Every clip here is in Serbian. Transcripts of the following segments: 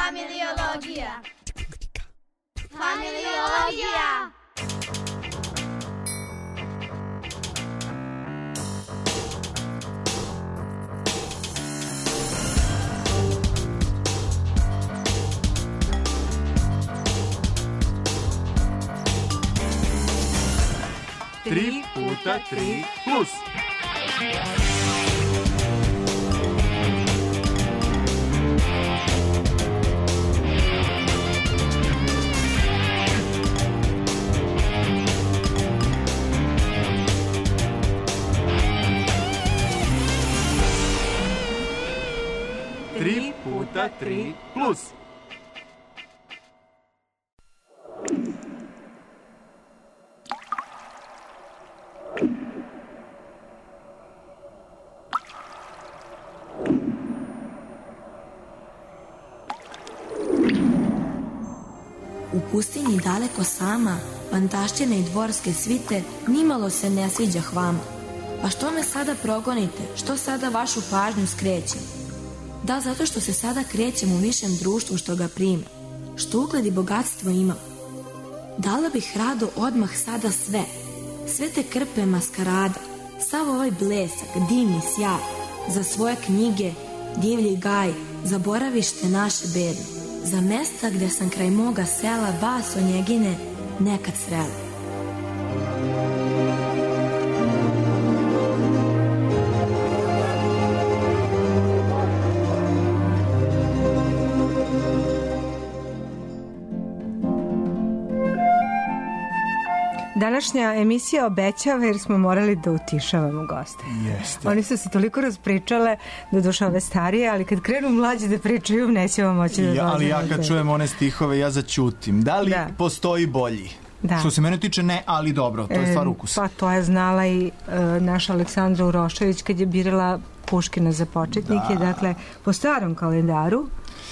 Familiologija. Familiologija. Tri puta tri plus. Tri puta tri plus. U pustinji daleko sama, pantašćene i dvorske svite, nimalo se ne sviđa vama. Pa što me sada progonite, što sada vašu pažnju skrećem? Da, zato što se sada krećem u višem društvu što ga prima, što ugled i bogatstvo imam. Dala bih rado odmah sada sve te krpe maskarada, sav ovaj blesak, dimni sjaj, za svoje knjige, divlji gaj, za boravište naše bedne, za mesta gdje sam kraj moga sela vas, Onjegine, nekad srela. Današnja emisija obećava jer smo morali da utišavamo goste. Jeste. Oni su se toliko raspričale da duša ove starije, ali kad krenu mlađi da pričaju, nećemo moći da dozvamo. Ali ja kad čujem one stihove, ja začutim. Da li postoji bolji? Da. Što se mene tiče, ne, ali dobro, to je stvar ukusa. Pa to je znala i naša Aleksandra Urošević kad je birala Puškina za početnike. Da. Dakle, po starom kalendaru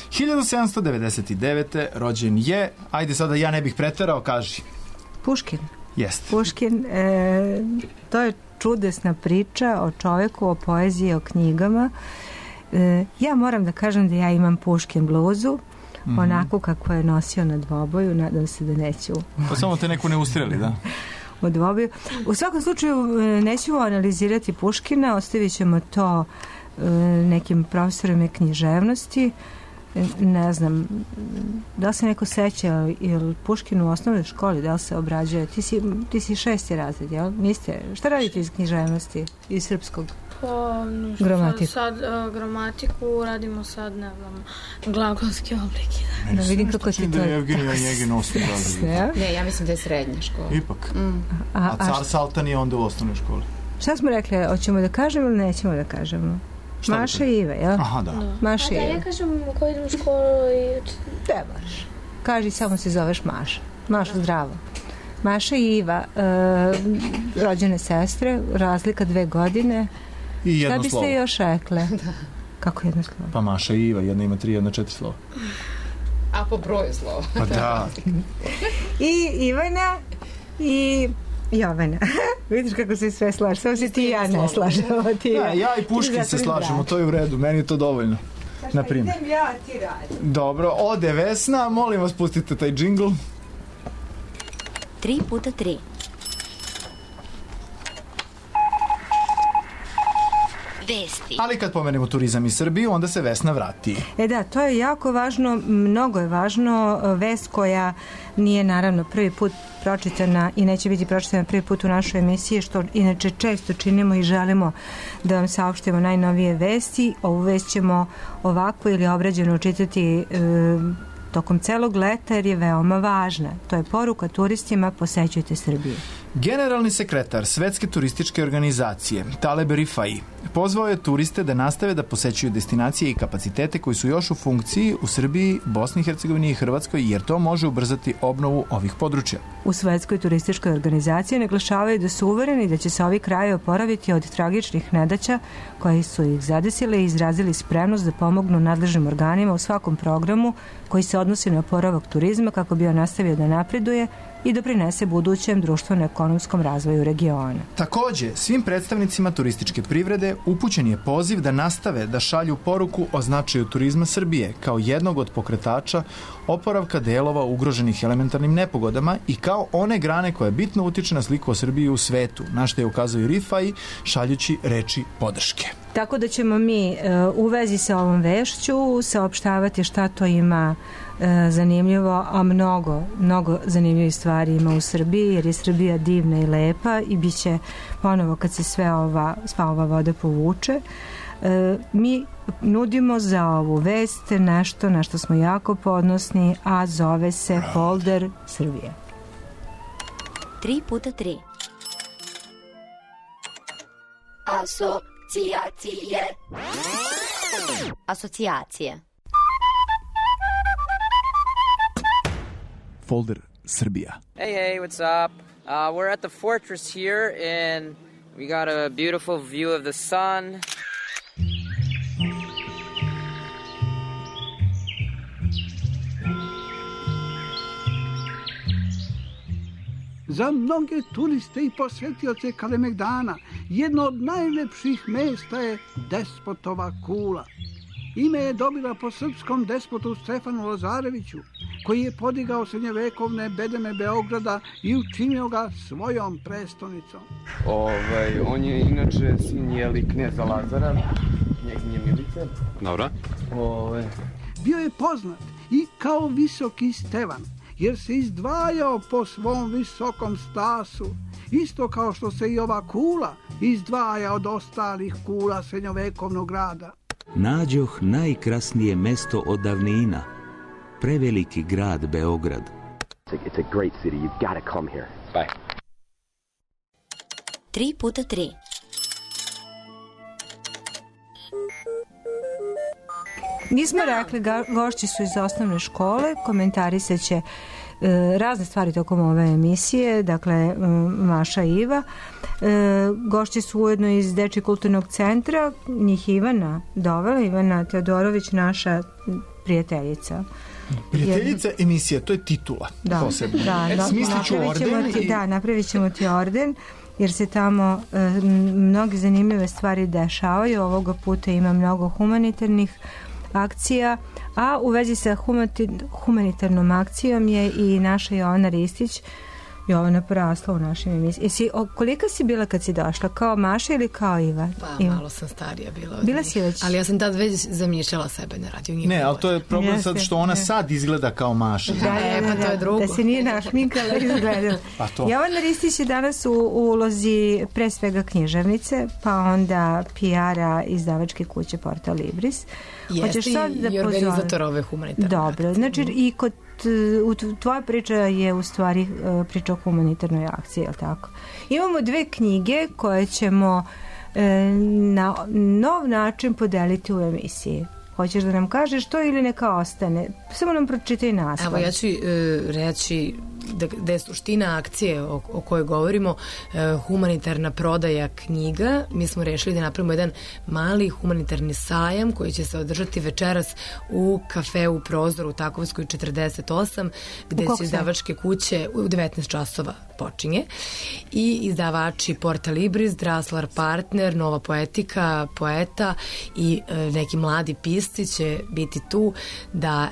1799. rođen je, ajde sada ja ne bih preterao, kaži. Puškin. Jeste. Puškin, to je čudesna priča o čoveku, o poeziji, o knjigama. Ja moram da kažem da ja imam Puškin bluzu, onako kako je nosio na dvoboju, nadam se da neću. Pa samo te neko ne ustreli, da? U dvoboju. U svakom slučaju neću analizirati Puškina, ostavit ćemo to nekim profesorima književnosti. Ne znam, da li se neko seća ili Puškin u osnovnoj školi, da li se obrađuje? Ti si 6. razred, jel? Niste? Šta radite iz književnosti, iz srpskog? Pa, gramatiku. Sad gramatiku radimo sad, ne znam, glagolske oblike. Da vidim kako ti to... Da je Evgenija Njegin osnovni razred. Ne, ja mislim da je srednja škola. Ipak. A car Saltan je onda u osnovnoj školi. Šta smo rekli, hoćemo da kažemo ili nećemo da kažemo? Maša i Iva, jel? Aha, da. Maša i Iva. Ja kažem u koju idem u školu i... Ne moraš. Kaži, samo se zoveš Maša. Maša, zdravo. Maša i Iva, rođene sestre, razlika 2 godine. I jedno slovo. Šta biste još rekle? Da. Kako jedno slovo? Pa Maša i Iva, jedna ima 3, jedna 4 slova. A po broju slova. Pa da. I Ivana i Jovana. Vidiš kako se sve slaže. Samo se ti i ja ne slažemo. Ja i Puškin se slažemo, to je u redu. Meni je to dovoljno. Naprimjer. Idem ja, ti radim. Dobro, ode Vesna. Molim vas, pustite taj džingl. 3 puta 3. Vesti. Ali kad pomenemo turizam i Srbiju, onda se Vesna vrati. Da, to je jako važno, mnogo je važno, vest koja nije naravno prvi put pročitana i neće biti pročitana prvi put u našoj emisiji, što inače često činimo i želimo da vam saopštimo najnovije vesti. Ovu vest ćemo ovako ili obrađeno čitati tokom celog leta jer je veoma važna. To je poruka turistima, posećujte Srbiju. Generalni sekretar Svetske turističke organizacije Taleb Rifai pozvao je turiste da nastave da posećuju destinacije i kapacitete koji su još u funkciji u Srbiji, Bosni i Hercegovini i Hrvatskoj, jer to može ubrzati obnovu ovih područja. U Svetskoj turističkoj organizaciji naglašavaju da su uvereni da će se ovi krajevi oporaviti od tragičnih nedaća koje su ih zadesile i izrazili spremnost da pomognu nadležnim organima u svakom programu koji se odnosi na oporavak turizma kako bi on nastavio da napreduje i doprinese budućem društveno-ekonomskom razvoju regiona. Takođe, svim predstavnicima turističke privrede upućen je poziv da nastave da šalju poruku o značaju turizma Srbije kao jednog od pokretača oporavka delova ugroženih elementarnim nepogodama i kao one grane koja bitno utiče na sliku o Srbiji u svetu, na što je ukazao i Rifai šaljući reči podrške. Tako da ćemo mi u vezi sa ovom vešću saopštavati šta to ima zanimljivo, a mnogo zanimljivih stvari ima u Srbiji, jer je Srbija divna i lepa i bit će ponovo kad se sva ova voda povuče. Mi nudimo za ovu vest nešto na što smo jako ponosni, a zove se Folder Srbije. 3x3 Asocijacije. Folder Srbija. Hey, what's up? We're at the fortress here, and we got a beautiful view of the sun. Za mnoge turiste i posjetioce Kalemegdana jedno od najlepših mesta je Despotova kula. Ime je dobila po srpskom despotu Stefanu Lazareviću, koji je podigao srednjevekovne bedeme Beograda i učinio ga svojom prestonicom. On je inače sin jeli kneza Lazara, njezinje Milice. Dobro. Bio je poznat i kao Visoki Stevan, jer se izdvajao po svom visokom stasu, isto kao što se i ova kula izdvaja od ostalih kula srednjovekovnog grada. Nađoh najkrasnije mesto od davnina, preveliki grad Beograd. It's a great city. You've got to come here. Bye. 3x3 Nismo rekli, gošći su iz osnovne škole, komentarisat će razne stvari tokom ove emisije, dakle Maša i Iva. Gošći su ujedno iz Dečijeg kulturnog centra, njih Ivana dovela, Ivana Teodorović, naša prijateljica. Prijateljica emisije, to je titula posebno. Smislit ću orden. Da, napravit ćemo ti orden, jer se tamo mnogi zanimljive stvari dešavaju. Ovoga puta ima mnogo humanitarnih akcija, a u vezi sa humanitarnom akcijom je i naša Jovana Ristić. Jovana porasla u našim emisijama. Kolika si bila kad si došla? Kao Maša ili kao Iva? Malo sam starija bila. Bila si već? Ali ja sam tad već zamišljala sebe na radiju. Ne, ali to je problem sad što ona sad izgleda kao Maša. Pa to je drugo. Da se nije našminkala i izgledala. Jovana Ristić je danas u ulozi pre svega književnice, pa onda PR-a izdavačke kuće Portal Libris. Jeste i organizator ove humanitarne. Dobro, znači i kod tvoja priča je u stvari priča o humanitarnoj akciji, je li tako? Imamo dve knjige koje ćemo na nov način podeliti u emisiji. Hoćeš da nam kažeš to ili neka ostane? Samo nam pročitaj naslov. Evo, ja ću reći da je suština akcije o kojoj govorimo humanitarna prodaja knjiga. Mi smo rešili da napravimo jedan mali humanitarni sajam koji će se održati večeras u kafeu Prozor u Takovskoj 48, gde će izdavačke kuće u 19 časova počinje i izdavači Portal Libris, Draslar Partner, Nova Poetika, Poeta i neki mladi pisci će biti tu da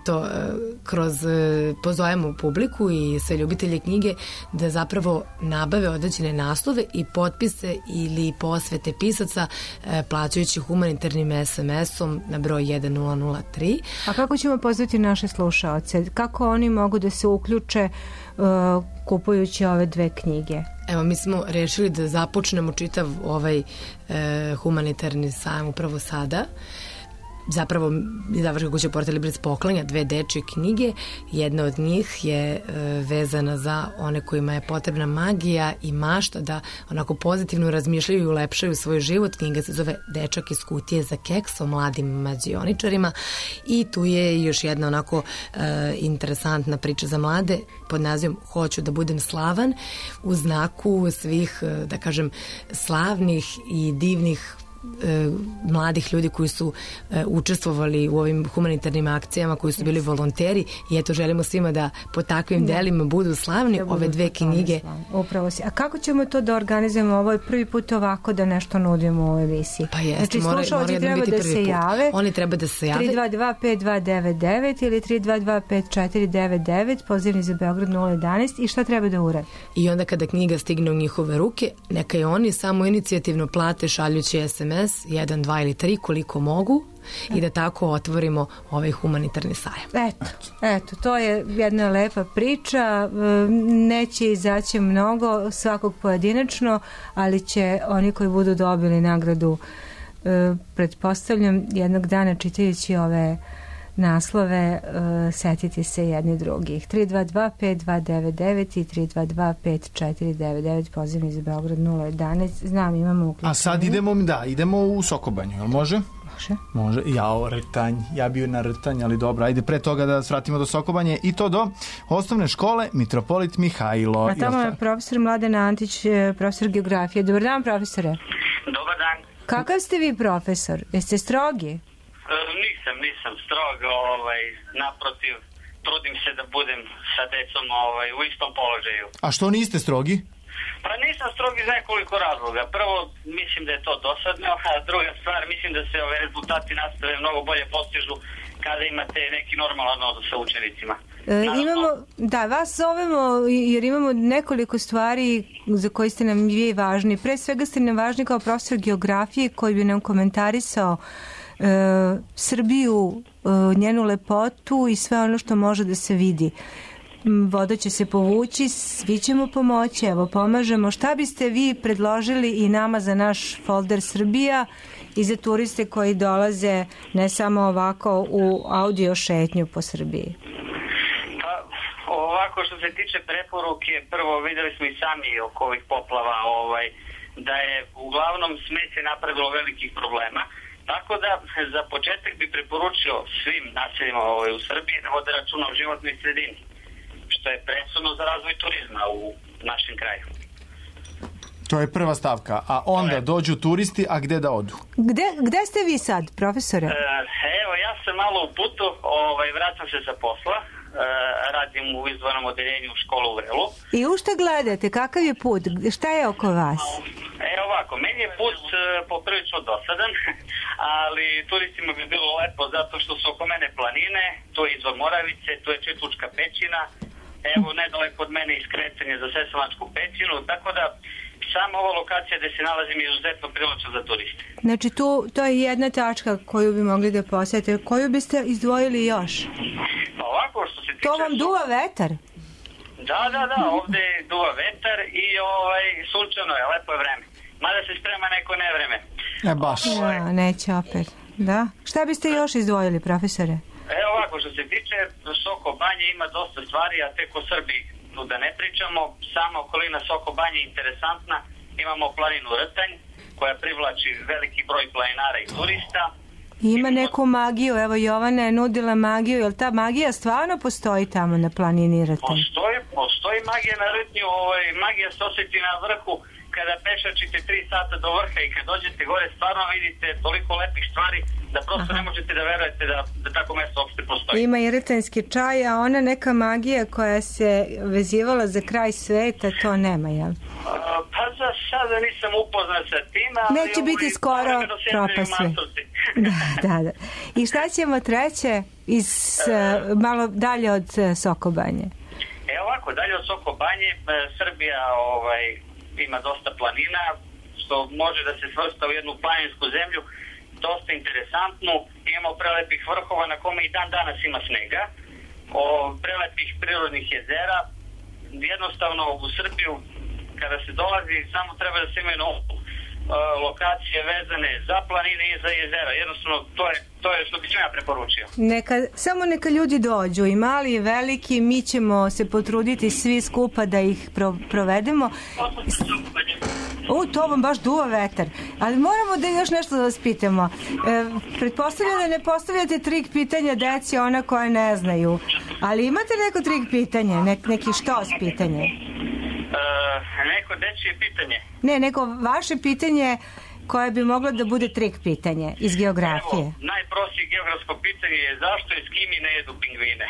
pozovemo publiku i sve ljubitelje knjige da zapravo nabave određene naslove i potpise ili posvete pisaca plaćajući humanitarnim SMS-om na broj 1003. A kako ćemo pozvati naše slušaoce? Kako oni mogu da se uključe kupujući ove dve knjige? Evo, mi smo rešili da započnemo čitav ovaj humanitarni sajam upravo sada. Zapravo izdavačka kuća Portal Libris poklanja dve dečje knjige. Jedna od njih je vezana za one kojima je potrebna magija i mašta da onako pozitivno razmišljaju i ulepšaju svoj život. Knjiga se zove Dečak iz kutije za keks o mladim mađioničarima i tu je još jedna onako interesantna priča za mlade pod nazivom Hoću da budem slavan, u znaku svih, da kažem, slavnih i divnih mladih ljudi koji su učestvovali u ovim humanitarnim akcijama, koji su bili volonteri i eto želimo svima da po takvim delima budu slavni ove dve knjige. Upravo si. A kako ćemo to da organizujemo? Ovo je prvi put ovako da nešto nudimo u ovoj emisiji. Pa jeste, znači, slušalci treba da se jave. Oni treba da se jave. 322-5299 ili 322-5499, pozivni za Beograd 011 i šta treba da uradi? I onda kada knjiga stigne u njihove ruke, neka i oni samo inicijativno plate šaljući SMS 1, 2 ili 3 koliko mogu i da tako otvorimo ovaj humanitarni sajam. Eto, to je jedna lepa priča, neće izaći mnogo svakog pojedinačno, ali će oni koji budu dobili nagradu, pretpostavljam jednog dana čitajući ove naslove, setiti se jedni drugih. 322-5299 i 322-5499, pozivni za Beograd 011. Znam, imamo uključenje. A sad idemo u Sokobanju, jel može? Može. Rtanj. Ja bio na Rtanj, ali dobro. Ajde pre toga da svratimo do Sokobanje i to do osnovne škole Mitropolit Mihajlo. A tamo je profesor Mladen Antić, profesor geografije. Dobar dan, profesore. Dobar dan. Kakav ste vi profesor? Jeste strogi? Nisam strog, naprotiv, trudim se da budem sa decom u istom položaju. A što niste strogi? Pa nisam strog iz nekoliko razloga. Prvo, mislim da je to dosadno, a druga stvar, mislim da se ove rezultati nastave mnogo bolje postižu kada imate neki normalan odnos sa učenicima. Vas zovemo jer imamo nekoliko stvari za koje ste nam vi važni. Pre svega ste nam važni kao profesor geografije koji bi nam komentarisao Srbiju, njenu lepotu i sve ono što može da se vidi. Voda će se povući, svi ćemo pomoći, evo pomažemo. Šta biste vi predložili i nama za naš folder Srbija i za turiste koji dolaze ne samo ovako u audio šetnju po Srbiji? Pa ovako što se tiče preporuke, prvo videli smo i sami oko ovih poplava da je uglavnom smeće napravilo velikih problema. Tako da za početak bi preporučio svim naseljima u Srbiji da vode računa o životnoj sredini, što je presudno za razvoj turizma u našem kraju. To je prva stavka. A onda dođu turisti, a gde da odu? Gde ste vi sad, profesore? Evo, ja sam malo u putu, vraćam se sa posla, radim u izdvojenom odeljenju škole u Vrelu. I u šta gledate? Kakav je put? Šta je oko vas? Ovako, meni je put poprilično dosadan, ali turistima bi bilo lepo zato što su oko mene planine, tu je izvor Moravice, tu je Čitlučka pećina, evo nedaleko od mene iskretanje za Sesavačku pećinu, tako da sama ova lokacija gde se nalazim je izuzetno privlačna za turiste. Znači to je jedna tačka koju bi mogli da posjetite. Koju biste izdvojili još? Pa ovako što se tiče... To vam duva vetar? Da, ovde duva vetar i sunčano je, lepo je vreme. Mada se sprema neko nevreme. Baš. Neće opet. Da. Šta biste još izdvojili, profesore? Ovako, što se tiče Soko Banje ima dosta stvari, a tek o Srbiji tu da ne pričamo. Sama okolina Soko Banje je interesantna. Imamo planinu Rtanj, koja privlači veliki broj planinara i turista. Ima neku magiju, evo Jovana je nudila magiju, jel ta magija stvarno postoji tamo na planini Rtanj? Postoji magija na Rtnju, magija se osjeti na vrhu kada pešačite 3 sata do vrha i kad dođete gore stvarno vidite toliko lepih stvari da prosto ne možete da verujete da tako mesto uopšte postoji. Ima i rtanjski čaj, a ona neka magija koja se vezivala za kraj sveta, to nema, jel? Pa za sada nisam upoznat sa tim, ali... Neće biti skoro propasli. Da. I šta ćemo treće malo dalje od Soko Banje? Ovako, dalje od Soko Banje, Srbija ima dosta planina, što može da se svrsta u jednu planinsku zemlju, dosta interesantnu. Imamo prelepih vrhova na kome i dan danas ima snega, prelepih prirodnih jezera. Jednostavno u Srbiju kada se dolazi samo treba da se imaju lokacije vezane za planine i za jezera. Jednostavno to je što bi ja preporučio. Samo neka ljudi dođu, i mali i veliki, mi ćemo se potruditi svi skupa da ih provedemo. To vam baš duva vetar. Ali moramo da još nešto da vas pitamo. Pretpostavljam da ne postavljate trik pitanja deci, ona koja ne znaju. Ali imate neko trik pitanje? Neki štos pitanje? Neko dečije pitanje? Ne, neko vaše pitanje koje bi moglo da bude trik pitanje iz geografije. Evo, najprostije geografsko pitanje je zašto i s kim i ne jedu pingvine?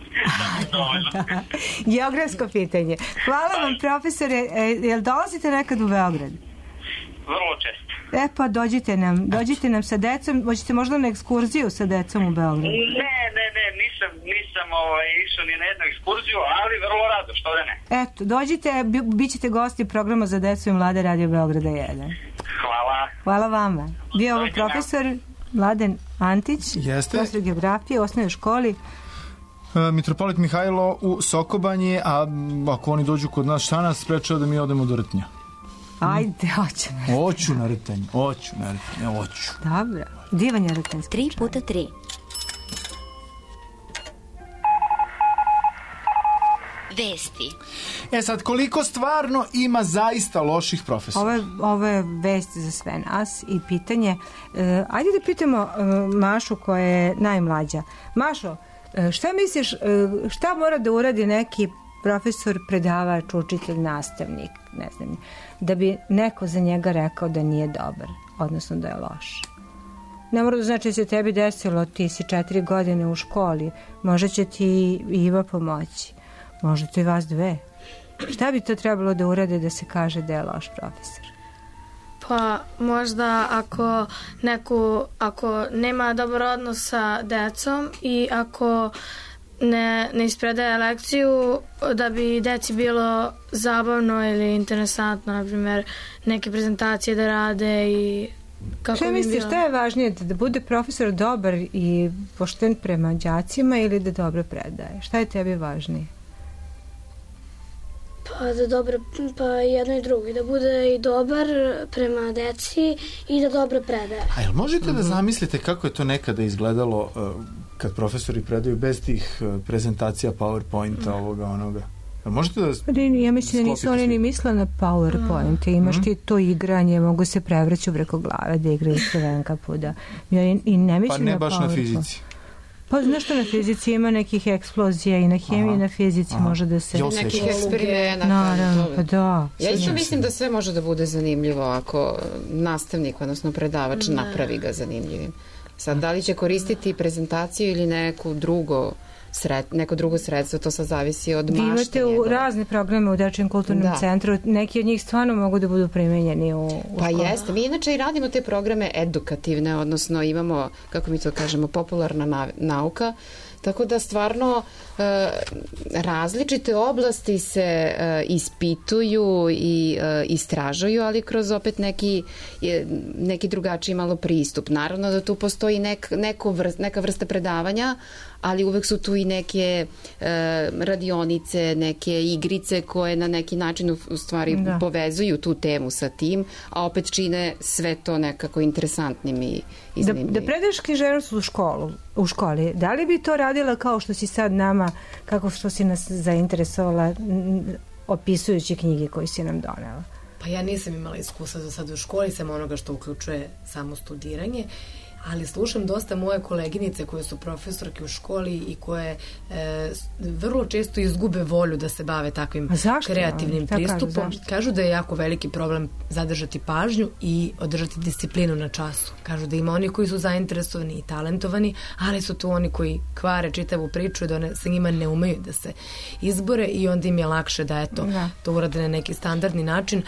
Geografsko pitanje. Hvala vam, profesore. Jel dolazite nekad u Beograd? Vrlo često. Pa dođite nam sa decom. Hoćete možda na ekskurziju sa decom u Beogradu? Ne, nisam išao ni na jednu ekskurziju, ali vrlo rado, što da ne. Eto, dođite, bit ćete gosti programa za decu i mlade Radio Beograda 1. Hvala. Hvala vama. Bio ovo profesor Mladen Antić, profesor geografije u osnovnoj školi. Mitropolit Mihajlo u Sokobanji, a ako oni dođu kod nas, šta nas sprečava da mi odemo do Rtnja? Ajde, hoću na Rtanj. Dobro, divan je rtanjski. 3x3. Vesti. Sad, koliko stvarno ima zaista loših profesora? Ovo je vest za sve nas i pitanje. Ajde da pitamo Mašu koja je najmlađa. Mašo, šta misliš, šta mora da uradi neki profesor, predavač, učitelj, nastavnik, ne znam, da bi neko za njega rekao da nije dobar, odnosno da je loš? Ne mora da znači da se tebi desilo, ti si 4 godine u školi, možda će ti Iva pomoći, možda to i vas dve. Šta bi to trebalo da urade da se kaže da je loš profesor? Pa možda ako nema dobar odnos sa decom i ako ne ispredaje lekciju, da bi deci bilo zabavno ili interesantno, na primjer neke prezentacije da rade i kako šta misliš, šta je važnije, da bude profesor dobar i pošten prema đacima ili da dobro predaje? Šta je tebi važnije? Pa jedno i drugo, da bude i dobar prema deci i da dobro predaje. A jel možete da zamislite kako je to nekada izgledalo kad profesori predaju bez tih prezentacija, PowerPointa, ovoga, onoga? Možete da ja mislim da nisu oni ni misle na PowerPoint. Imaš ti to igranje, mogu se prevrći preko glave da igraju Crvenka puda. I ne mislim pa ne na baš na fizici. Pa znaš što na fizici ima nekih eksplozija i na hemiji i na fizici može da se... Nekih eksperimenta. Naravno, pa da. Ja isto mislim da sve može da bude zanimljivo ako nastavnik, odnosno predavač, napravi ga zanimljivim. Sad, da li će koristiti prezentaciju ili neko drugo sredstvo, to sad zavisi od mašte. Imate u razne programe u Dečijem kulturnom centru, neki od njih stvarno mogu da budu primenjeni u školu. Pa jeste, mi inače i radimo te programe edukativne, odnosno imamo, kako mi to kažemo, popularna nauka, tako da stvarno različite oblasti se ispituju i istražuju, ali kroz opet neki drugačiji malo pristup. Naravno da tu postoji neka vrsta predavanja, ali uvek su tu i neke radionice, neke igrice koje na neki način u stvari povezuju tu temu sa tim, a opet čine sve to nekako interesantnim i zanimljivim. Da predaš književnost u školi, da li bi to radila kao što si sad nama, kako što si nas zainteresovala opisujući knjige koje si nam donela? Pa ja nisam imala iskustva za sad u školi, sam onoga što uključuje samo studiranje, ali slušam dosta moje koleginice koje su profesorke u školi i koje vrlo često izgube volju da se bave takvim kreativnim pristupom. Kažu da je jako veliki problem zadržati pažnju i održati disciplinu na času. Kažu da ima oni koji su zainteresovani i talentovani, ali su tu oni koji kvare čitavu priču i da sa njima ne umeju da se izbore i onda im je lakše da to urade na neki standardni način.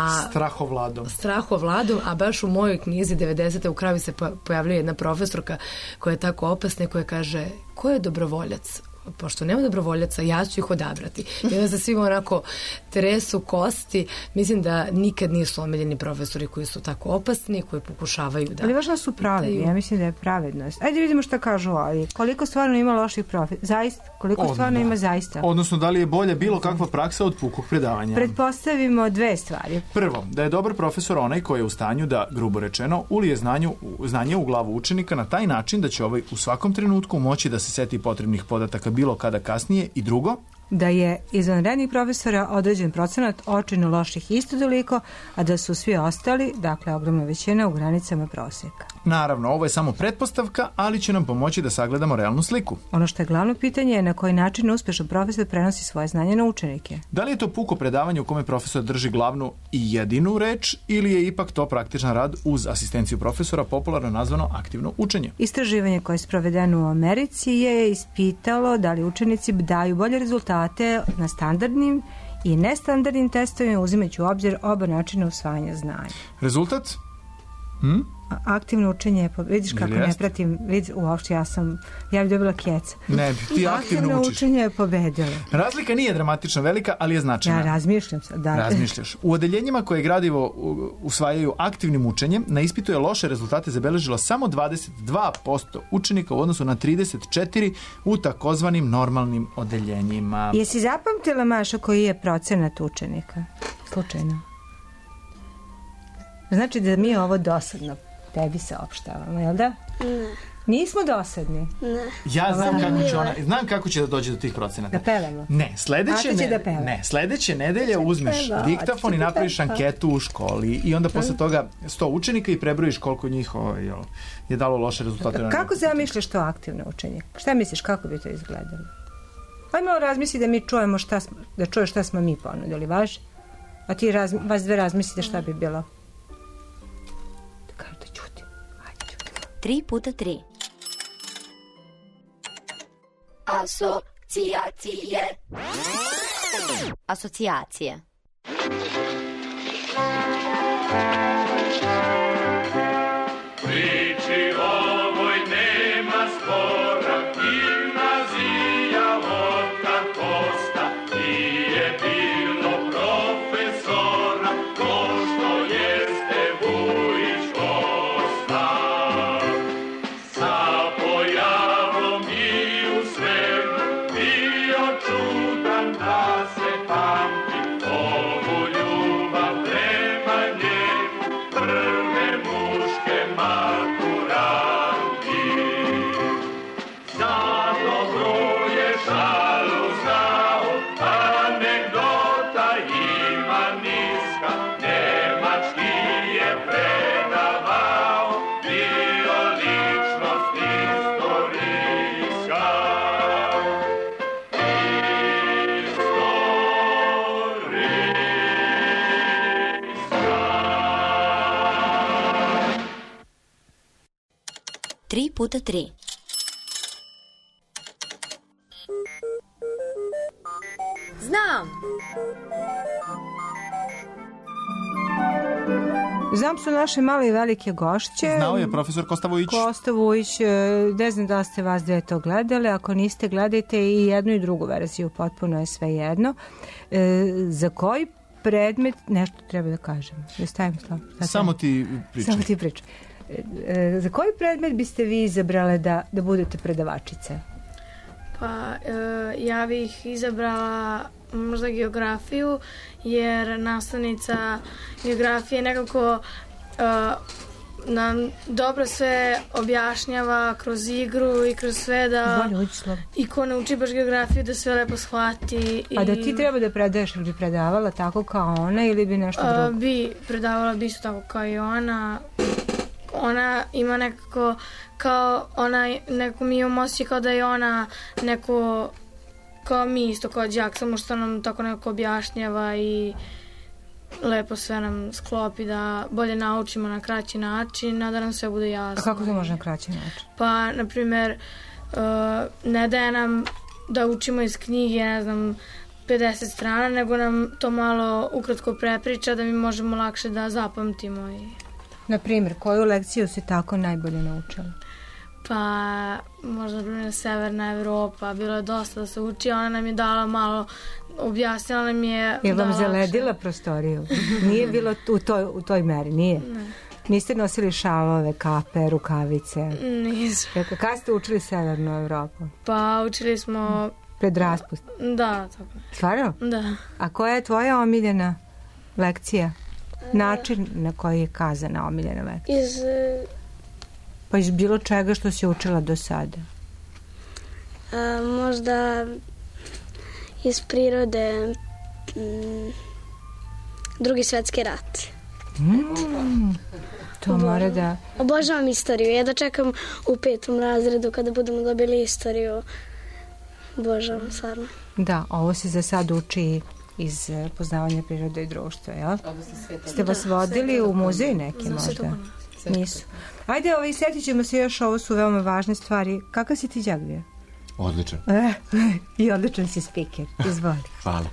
Strahovladom, a baš u mojoj knjizi 90. u kraju se pojavljuje jedna profesorka koja je tako opasna i koja kaže, ko je dobrovoljac? Pošto nema dobrovoljaca, ja ću ih odabrati. I onda se svima onako tresu kosti. Mislim da nikad nisu omiljeni profesori koji su tako opasni, koji pokušavaju da... Ali važno su pravedni, ja mislim da je pravednost. Ajde vidimo šta kažu ovi. Koliko stvarno ima loših profesora? Zaista? Koliko stvarno ima zaista? Odnosno, da li je bolje bilo kakva praksa od pukog predavanja? Pretpostavimo dve stvari. Prvo, da je dobar profesor onaj koji je u stanju da, grubo rečeno, ulije znanje u glavu učenika na taj način da će ovaj u svakom trenutku moći da se seti potrebnih podataka bilo kada kasnije. I drugo, da je izvanrednih profesora određen procenat očajno loših isto toliko, a da su svi ostali, dakle ogromna većina, u granicama proseka. Naravno, ovo je samo pretpostavka, ali će nam pomoći da sagledamo realnu sliku. Ono što je glavno pitanje je na koji način uspešan profesor prenosi svoje znanje na učenike. Da li je to puko predavanje u kome profesor drži glavnu i jedinu reč ili je ipak to praktičan rad uz asistenciju profesora, popularno nazvano aktivno učenje? Istraživanje koje je sprovedeno u Americi je ispitalo da li učenici daju bolje rezultate na standardnim i nestandardnim testovima uzimajući u obzir oba načina usvajanja znanja. Rezultat? Aktivno učenje, vidiš kako ne pratim, uopšte ja bi dobila keca. Ne, ti aktivno učiš. Učenje je pobedilo. Razlika nije dramatično velika, ali je značajna. Ja razmišljam se, da. Razmišljaš. U odeljenjima koje gradivo usvajaju aktivnim učenjem, na ispitu je loše rezultate zabeležilo samo 22% učenika u odnosu na 34% u takozvanim normalnim odeljenjima. Jesi zapamtila, Maša, koji je procenat učenika? Slučajno. Znači da mi ovo dosadno tebi saopštavamo, jel da? Ne. Nismo dosadni? Ne. Ja znam kako će da dođe do tih procenata. Da pelemo? Ne, sledeće nedelje uzmeš diktafon i napraviš anketu u školi i onda posle toga 100 učenika i prebrojiš koliko njih je dalo loše rezultate. Kako zamišljaš to aktivno učenje? Šta misliš, kako bi to izgledalo? Ajmo razmisli da mi čujemo da čuješ šta smo mi ponudili, važi? A ti vas dve razmislite šta bi bilo. 3x3. Asocijacije. Priči ovoj nema spora, gimnazija otkad posta, nije bilo profesora, ko što jeste Vujić Kosta. Sa pojavom i u svemu bio čudan da se pamti, ovu ljubav prema njemu, prve muške maturanti. Za dobro je šalu znao, anegdota ima niska, nemački je predavao, bio ličnost istorijska. Tri puta tri. Znam. Znam su naše male i velike gošće. Znao je profesor Kosta Vujić. Kosta Vujić, ne znam da ste vas dve to gledali, ako niste, gledajte i jednu i drugu verziju, potpuno je sve jedno. Za koji predmet, nešto treba da kažem, da stavim slav. Samo ti pričaj. Za koji predmet biste vi izabrale da budete predavačice? Pa ja bih izabrala možda geografiju, jer nastavnica geografije nekako nam dobro sve objašnjava kroz igru i kroz sve da i ko ne uči baš geografiju da sve lepo shvati. A da ti treba da predaješ, ili bi predavala tako kao ona ili bi nešto drugo? Bi predavala bi isto tako kao i ona. Ona ima nekako kao neko mi imamo osjećaj kao da je ona neko kao mi isto kao đak, samo što nam tako neko objašnjava i lepo sve nam sklopi da bolje naučimo na kraći način, a da nam sve bude jasno. A kako to može na kraći način? Pa, na primjer, ne daje nam da učimo iz knjige, ne znam, 50 strana, nego nam to malo ukratko prepriča da mi možemo lakše da zapamtimo. Na primjer, koju lekciju si tako najbolje naučila? Pa, možda na primjer Severna Evropa, bilo je dosta da se uči, ona nam je dala malo, objasnila nam je... Je vam zaledila prostoriju? Nije bilo u toj meri, nije? Ne. Niste nosili šalove, kape, rukavice? Nismo. Kada ste učili Severnu Evropu? Pa, učili smo... Pred raspust? Da, tako. Stvarno? Da. A koja je tvoja omiljena lekcija? Način na koji je kazana omiljena lekcija? Pa iz bilo čega što si učila do sada? Možda iz prirode, Drugi svetski rat. To mora da... Obožavam istoriju. Ja da čekam u 5. razredu kada budemo dobili istoriju. Obožavam, stvarno. Da, ovo se za sad uči iz poznavanja prirode i društva, jel? Ste vas vodili u muzej neki možda? Nisu. Ajde, sjetit ćemo se još, ovo su veoma važne stvari. Kakav si ti đak bio? Odličan. I odličan si speaker. Izvoli. Hvala.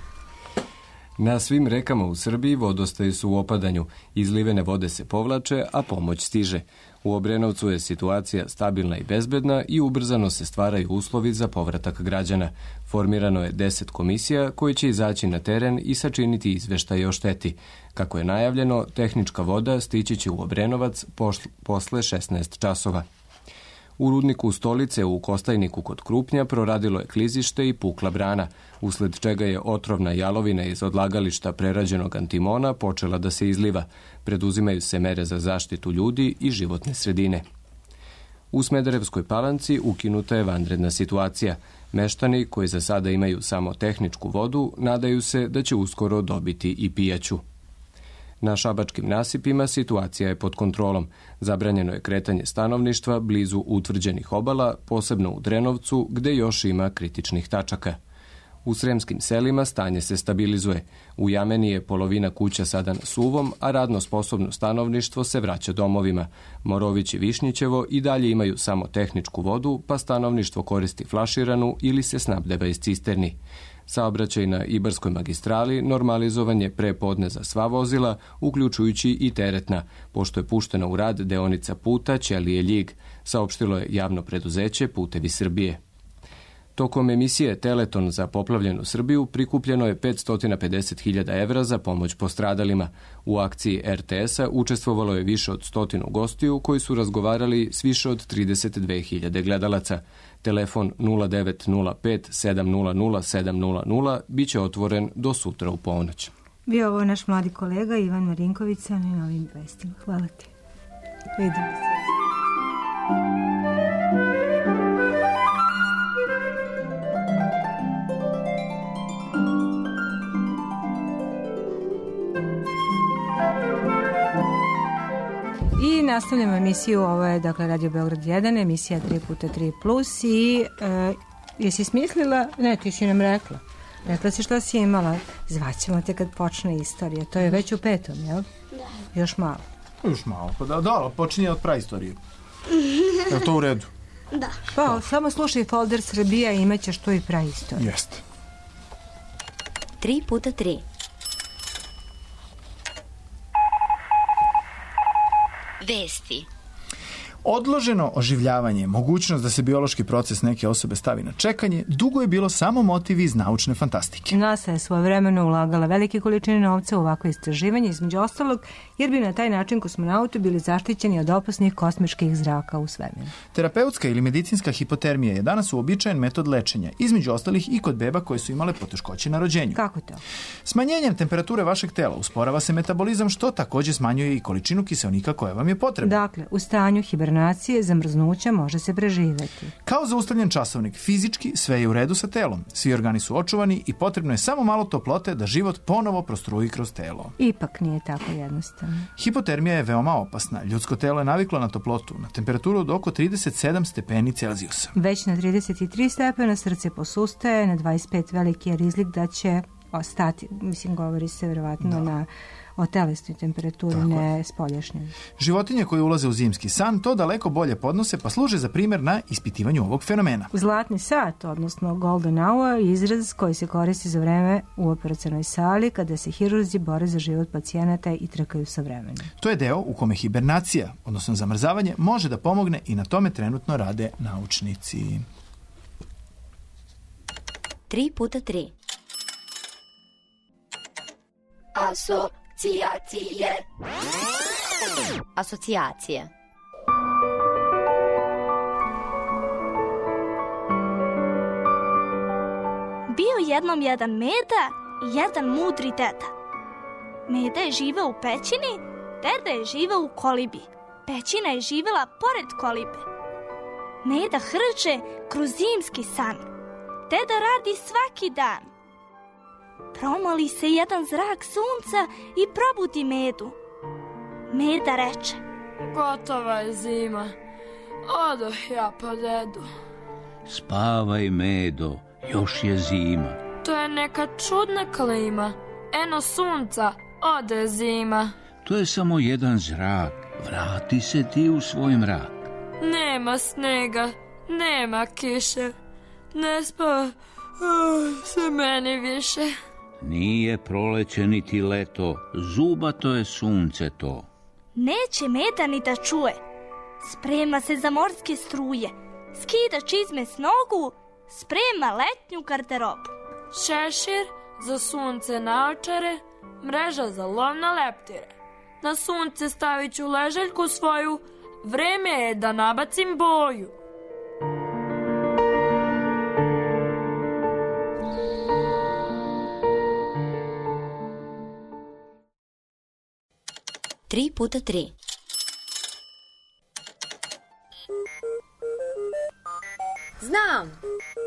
Na svim rekama u Srbiji vodostaji su u opadanju, izlivene vode se povlače, a pomoć stiže. U Obrenovcu je situacija stabilna i bezbedna i ubrzano se stvaraju uslovi za povratak građana. Formirano je 10 komisija koje će izaći na teren i sačiniti izveštaje o šteti. Kako je najavljeno, tehnička voda stići će u Obrenovac posle 16 časova. U rudniku Stolice u Kostajniku kod Krupnja proradilo je klizište i pukla brana, usled čega je otrovna jalovina iz odlagališta prerađenog antimona počela da se izliva. Preduzimaju se mere za zaštitu ljudi i životne sredine. U Smederevskoj Palanci ukinuta je vanredna situacija. Meštani, koji za sada imaju samo tehničku vodu, nadaju se da će uskoro dobiti i pijaću. Na šabačkim nasipima situacija je pod kontrolom. Zabranjeno je kretanje stanovništva blizu utvrđenih obala, posebno u Drenovcu, gde još ima kritičnih tačaka. U sremskim selima stanje se stabilizuje. U Jameni je polovina kuća sada suvom, a radno sposobno stanovništvo se vraća domovima. Morović i Višnjićevo i dalje imaju samo tehničku vodu, pa stanovništvo koristi flaširanu ili se snabdeva iz cisterni. Saobraćaj na Ibarskoj magistrali normalizovan je pre podne za sva vozila, uključujući i teretna, pošto je puštena u rad deonica puta Ćelije-Ljig, saopštilo je javno preduzeće Putevi Srbije. Tokom emisije Teleton za poplavljenu Srbiju prikupljeno je 550.000 evra za pomoć postradalima. U akciji RTS-a učestvovalo je više od 100 gostiju koji su razgovarali s više od 32.000 gledalaca. Telefon 0905 700 700 biće otvoren do sutra u ponoć. Bio ovo naš mladi kolega Ivan Marinković sa novim vestima. Hvala ti. Vidimo se. I nastavljamo emisiju, ovo je dakle Radio Beograd 1, emisija 3x3+, i jesi smislila? Ne, ti si nam rekla. Rekla si što si imala. Zvaćemo te kad počne istorija. To je već u 5. jel? Da. Još malo. Još malo, pa da, počinje od praistorije. Je to u redu? Da. Pa, samo slušaj folder Srbija i imat ćeš tu i praistoriju. Jeste. 3x3. Vesti. Odloženo oživljavanje, mogućnost da se biološki proces neke osobe stavi na čekanje, dugo je bilo samo motiv iz naučne fantastike. NASA je svojevremeno ulagala velike količine novca u ovakve istraživanje, između ostalog, jer bi na taj način kosmonauti bili zaštićeni od opasnih kosmičkih zraka u svemiru. Terapeutska ili medicinska hipotermija je danas uobičajen metod lečenja, između ostalih i kod beba koje su imale poteškoće na rođenju. Kako to? Smanjenjem temperature vašeg tela usporava se metabolizam, što također smanjuje i količinu kiseonika koja vam je potrebna. Dakle, u stanju hibernacije, zamrznuća može se preživjeti. Kao zaustavljen časovnik, fizički sve je u redu sa telom. Svi organi su očuvani i potrebno je samo malo toplote da život ponovo prostruji kroz telo. Ipak nije tako jednostavno. Hipotermija je veoma opasna. Ljudsko telo je naviklo na toplotu, na temperaturu od oko 37 stepeni Celzijusa. Već na 33 stepena srce posustaje, na 25 veliki je rizik da će ostati. Mislim, govori se vjerovatno o telesnoj temperaturi, ne spoljašnjoj. Životinje koje ulaze u zimski san to daleko bolje podnose, pa služe za primjer na ispitivanju ovog fenomena. Zlatni sat, odnosno golden hour, izraz koji se koristi za vreme u operacionoj sali kada se hirurzi bore za život pacijenata i trkaju sa vremenom. To je deo u kome hibernacija, odnosno zamrzavanje, može da pomogne i na tome trenutno rade naučnici. 3x3. Asocijacije. Bio jednom jedan Meda i jedan mudri deda. Meda je živeo u pećini, deda je živeo u kolibi. Pećina je živela pored kolibe. Meda hrče kroz zimski san. Deda radi svaki dan. promoli se jedan zrak sunca i probudi Medu. Meda reče: Gotova je zima, odoh ja po dedu. Spavaj, Medo, još je zima. To je neka čudna klima, eno sunca, ode zima. To je samo jedan zrak, vrati se ti u svoj mrak. Nema snega, nema kiše, ne spava se meni više. Nije proleće niti leto, zubato je sunce to. Neće Meda ni da čuje. Sprema se za morske struje, skida čizme s nogu, sprema letnju garderobu. Šešir za sunce naočare, mreža za lov na leptire. Na sunce stavit ću ležaljku svoju, vreme je da nabacim boju. Tri puta tri. Znam.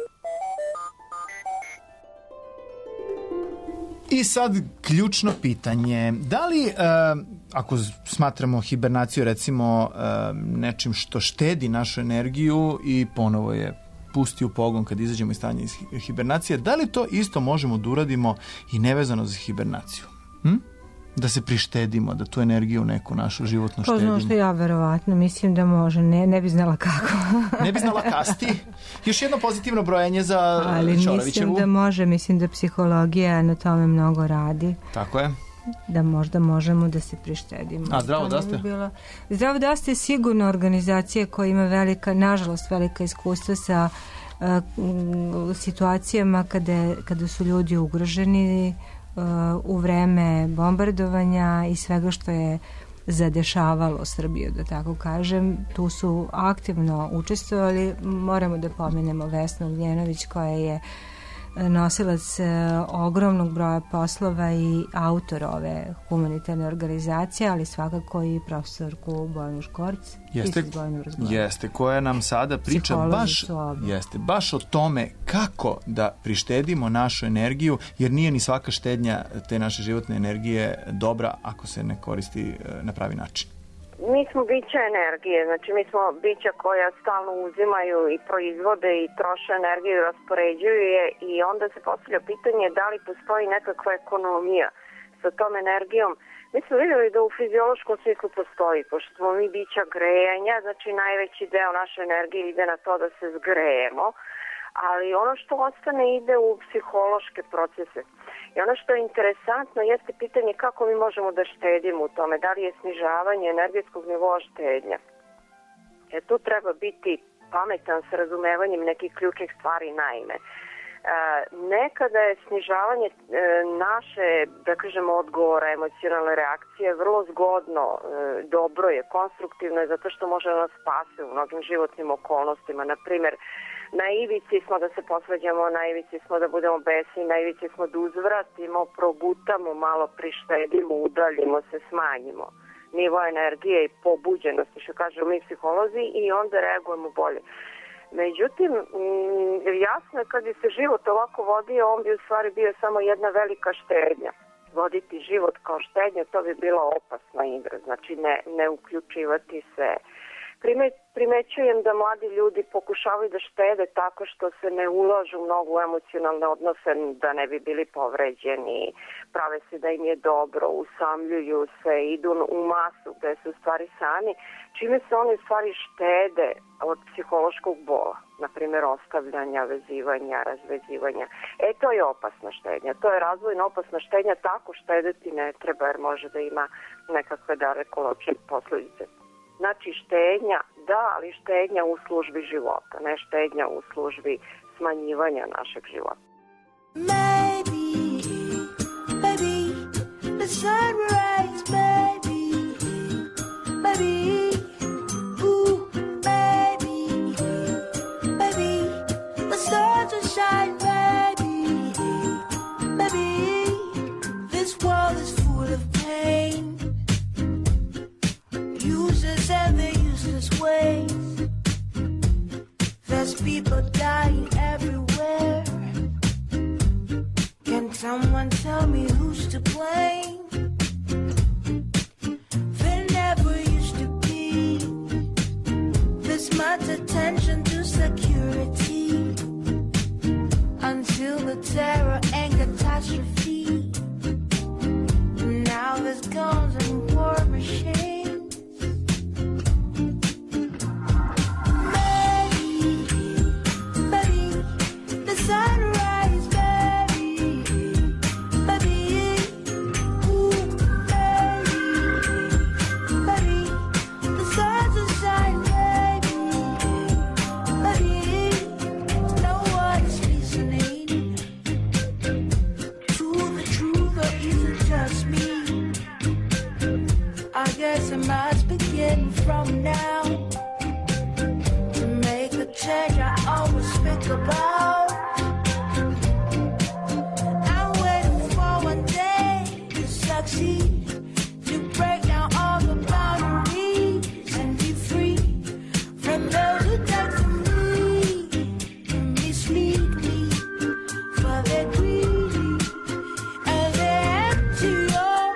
I sad ključno pitanje, da li, ako smatramo hibernaciju recimo nečim što štedi našu energiju i ponovo je pusti u pogon kad izađemo iz stanja iz hibernacije, da li to isto možemo da uradimo i nevezano za hibernaciju? Da se prištedimo, da tu energiju neku našu životnu štedimo. Poznao što ja verovatno, mislim da može, ne bi znala kako. Ne bi znala kasti. Još jedno pozitivno brojenje za Ćorovićevu. Ali mislim da može, mislim da psihologija na tome mnogo radi. Tako je. Da možda možemo da se prištedimo. A Zdravo dosta? Zdravo dosta je sigurno organizacija koja ima velika, nažalost velika iskustva sa situacijama kada su ljudi ugroženi u vreme bombardovanja i svega što je zadešavalo Srbiju, da tako kažem. Tu su aktivno učestvovali. Moramo da pomenemo Vesnu Uljenović koja je nosilac ogromnog broja poslova i autor ove humanitarne organizacije, ali svakako i profesorku Bojanu Škorc. Jeste, koja nam sada priča baš o tome kako da prištedimo našu energiju, jer nije ni svaka štednja te naše životne energije dobra ako se ne koristi na pravi način. Mi smo bića energije, znači mi smo bića koja stalno uzimaju i proizvode i troše energiju i raspoređuju je, i onda se postavlja pitanje da li postoji nekakva ekonomija sa tom energijom. Mi smo vidjeli da u fiziološkom smislu postoji, pošto smo mi bića grejanja, znači najveći deo naše energije ide na to da se zgrejemo, ali ono što ostane ide u psihološke procese. I ono što je interesantno jeste pitanje kako mi možemo da štedimo u tome, da li je snižavanje energetskog nivoa štednja. Tu treba biti pametan sa razumevanjem nekih ključnih stvari. Naime, nekada je snižavanje naše, da kažemo, odgovora, emocionalne reakcije vrlo zgodno, dobro je, konstruktivno je, zato što može da nas spase u mnogim životnim okolnostima. Na primjer, na ivici smo da se posvađamo, na ivici smo da budemo besni, na ivici smo da uzvratimo, progutamo, malo prištedimo, udaljimo se, smanjimo nivo energije i pobuđenosti, što kažu mi psiholozi, i onda reagujemo bolje. Međutim, jasno je kad bi se život ovako vodio, on bi u stvari bio samo jedna velika štednja. Voditi život kao štednja, to bi bila opasna igra, znači ne uključivati se. Primećujem da mladi ljudi pokušavaju da štede tako što se ne ulažu mnogo u emocionalne odnose, da ne bi bili povređeni, prave se da im je dobro, usamljuju se, idu u masu gde su u stvari sami, čime se oni u stvari štede od psihološkog bola, na primjer ostavljanja, vezivanja, razvezivanja. To je opasna štednja, to je razvojna opasna štednja, tako štedeti ne treba jer može da ima nekakve dalekoločne posljedice. Znači štednja, da, ali štednja u službi života, ne štednja u službi smanjivanja našeg života. Maybe, maybe, the sun will rise, maybe, maybe, ooh, maybe, maybe, the stars will shine, maybe, maybe, this world is full of pain. Useless and their useless ways. There's people dying everywhere. Can Someone tell me who's to blame. There never used to be this much attention to security until the terror and catastrophe. Now there's guns and war machines. Maybe the sunrise, I must begin from now to make a change I always think about. I'm waiting for one day to succeed, to break down all the boundaries and be free from those who take from me and mislead me, for they're greedy and they're empty.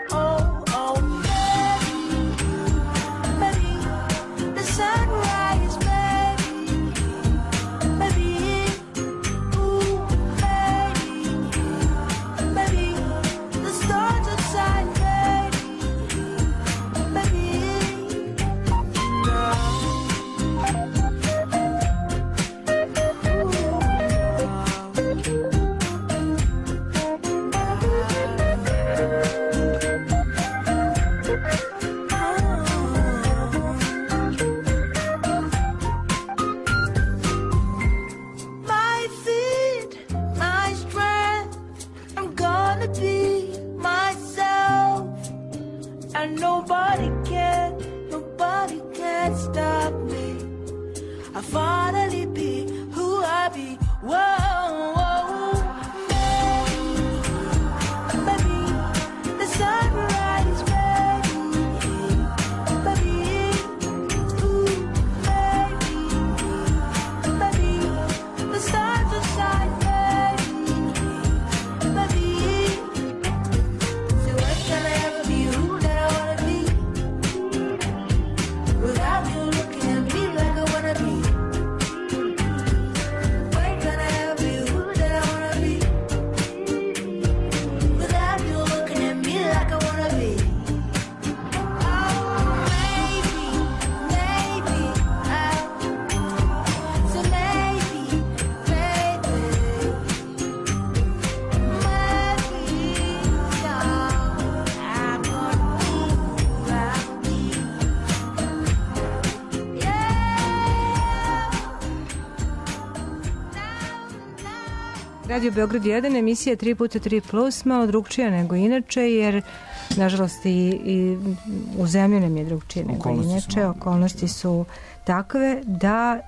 Radio Beograd 1, emisija 3x3+, malo drugčija nego inače, jer nažalost i u zemlji nam je drugčije nego inače. Okolnosti su takve da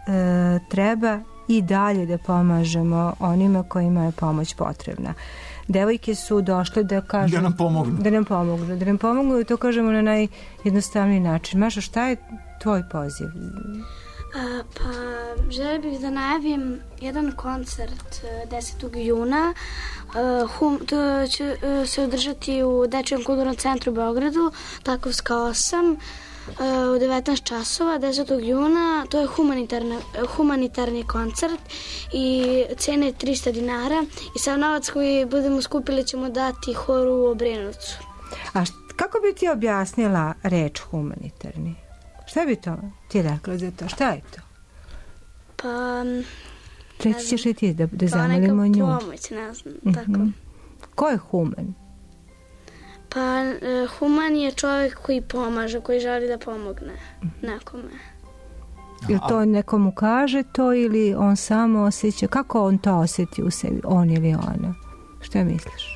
treba i dalje da pomažemo onima kojima je pomoć potrebna. Devojke su došle da kažu... Da nam pomognu. I to kažemo na najjednostavniji način. Maša, šta je tvoj poziv? Pa, želio bih da najavim jedan koncert 10. juna. To će se održati u Dečijem kulturnom centru u Beogradu, Takovska 8, u 19 časova, 10. juna. To je humanitarni koncert i cena je 300 dinara i sav novac koji budemo skupili ćemo dati horu u Obrenovcu. A kako bi ti objasnila reč humanitarni? Šta bi to ti rekla za to? Šta je to? Pa... Reći ćeš i ti da zamolimo nju. Kao neka pomoć, ne znam, tako. Ko je human? Pa human je čovjek koji pomaže, koji želi da pomogne nekome. Ili to nekomu kaže to ili on samo osjeća? Kako on to osjeti u sebi? On ili ona? Šta misliš?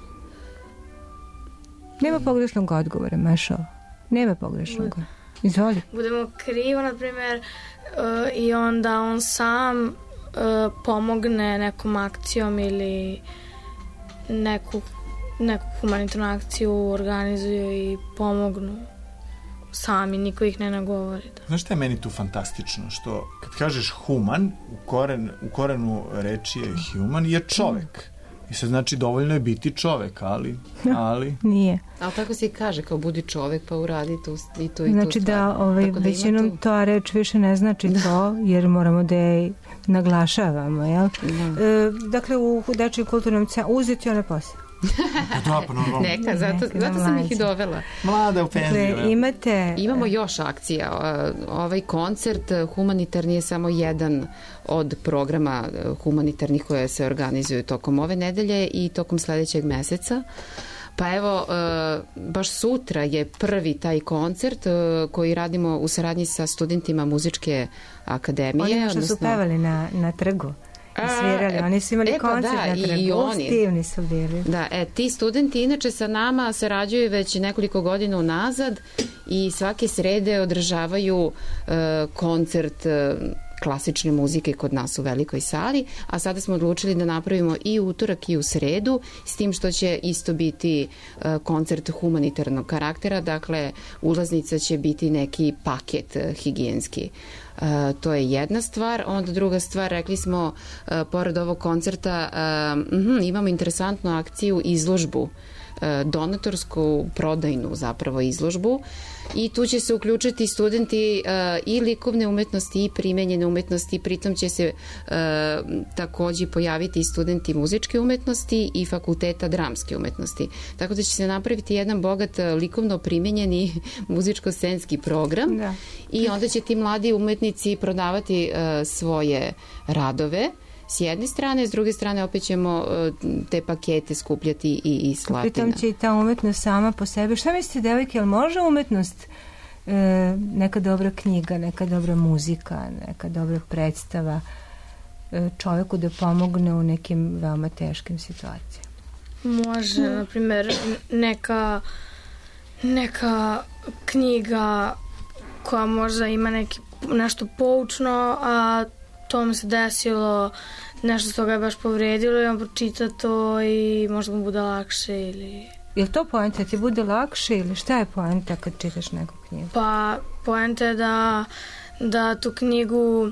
Nema pogrešnog odgovora, Mašo. Nema pogrešnog odgovora. Izvoli. Budemo krivo, na primjer, i onda on sam pomogne nekom akcijom ili neku humanitarnu akciju organizuju i pomognu sami, niko ih ne nagovori. Da. Znaš šta je meni tu fantastično? Što kad kažeš human, u korenu reči je human, je čovek. I sad znači dovoljno je biti čovek, ali... Nije. Ali tako se i kaže, kao budi čovek pa uradi tu i tu i tu. Znači da većinom ta reč više ne znači to, jer moramo da je naglašavamo, jel? Dakle, u dečjem kulturnom centru uzeti one posle. Neka, zato sam ih i dovela. Mlada u penziju. Dakle, imamo još akcija. Ovaj koncert humanitarni je samo jedan od programa humanitarnih koje se organizuju tokom ove nedelje i tokom sledećeg meseca. Pa evo, baš sutra je prvi taj koncert koji radimo u saradnji sa studentima muzičke akademije. Oni što su pevali na trgu. Svirali, oni su imali koncert na trgu, stivni su bili. Da, ti studenti inače sa nama sarađuju već nekoliko godina unazad i svake srede održavaju koncert klasične muzike kod nas u velikoj sali, a sada smo odlučili da napravimo i utorak i u sredu, s tim što će isto biti koncert humanitarnog karaktera, dakle ulaznica će biti neki paket higijenski. To je jedna stvar. Onda druga stvar, rekli smo, pored ovog koncerta imamo interesantnu akciju, izložbu, donatorsku, prodajnu zapravo izložbu, i tu će se uključiti studenti i likovne umetnosti i primenjene umetnosti, pritom će se takođe pojaviti i studenti muzičke umetnosti i fakulteta dramske umetnosti. Tako da će se napraviti jedan bogat likovno primenjeni muzičko-scenski program i onda će ti mladi umetnici prodavati svoje radove s jedne strane, s druge strane opet ćemo te pakete skupljati i slati. Pritom će i ta umetnost sama po sebi. Šta mislite, devojke, jel može umetnost, neka dobra knjiga, neka dobra muzika, neka dobra predstava čoveku da pomogne u nekim veoma teškim situacijama? Može, na primjer, neka knjiga koja možda ima nešto poučno, a to mi se desilo, nešto s toga je baš povredilo i on pročita to i možda mu bude lakše ili... Je li to poenta, ti bude lakše ili šta je poenta kad čitaš neku knjigu? Pa poenta je da tu knjigu...